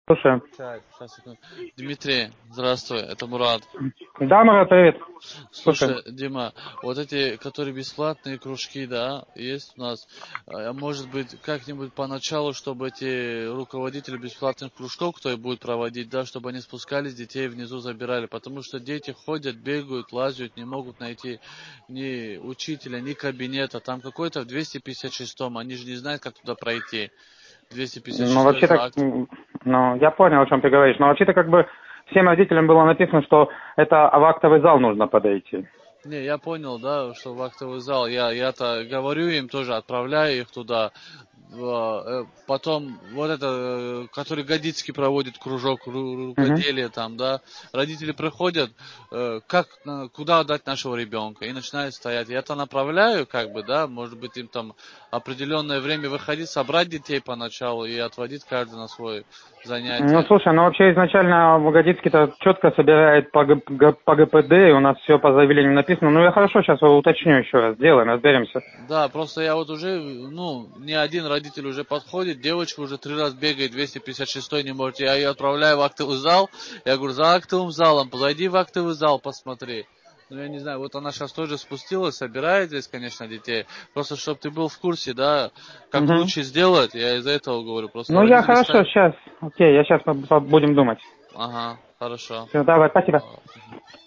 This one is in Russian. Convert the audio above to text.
Слушаю. Сейчас, секунду. Дмитрий, здравствуй, это Мурат. Да, Марат, привет. Слушаю. Слушай, Дима, вот эти, которые бесплатные кружки, да, есть у нас. Может быть, как-нибудь поначалу, чтобы эти руководители бесплатных кружков, кто их будет проводить, да, чтобы они спускались, детей внизу забирали. Потому что дети ходят, бегают, лазят, не могут найти ни учителя, ни кабинета. Там какой-то в 256-м, они же не знают, как туда пройти. Ну, 256 вообще-то, за акт. ну, я понял, о чем ты говоришь. Но вообще-то, как бы, всем родителям было написано, что это в актовый зал нужно подойти. Не, я понял, да, что в актовый зал. Я-то говорю им тоже, отправляю их туда. Потом вот это, который Годицкий проводит кружок Угу. рукоделия там, да, родители приходят, как, куда отдать нашего ребенка, и начинают стоять. Я-то направляю, как бы, да, может быть, им там определенное время выходить, собрать детей поначалу и отводить каждый на свое Ну, занятие. слушай, ну вообще изначально Богодицкий-то четко собирает по ГПД, и у нас все по заявлению написано. Ну, я хорошо, сейчас уточню еще раз, сделаем, разберемся. Да, просто я вот уже, ну, не один родитель уже подходит, девочка уже 3 раза бегает, 256 не может. Я ее отправляю в актовый зал, я говорю, за актовым залом, зайди в актовый зал, посмотри. Ну, я не знаю, вот она сейчас тоже спустилась, собирает здесь, конечно, детей. Просто, чтобы ты был в курсе, да, как Угу. лучше сделать, я из-за этого говорю. Просто Ну, я родители хорошо, стоят. сейчас, окей, я сейчас будем думать. Ага, хорошо. Все, давай, спасибо.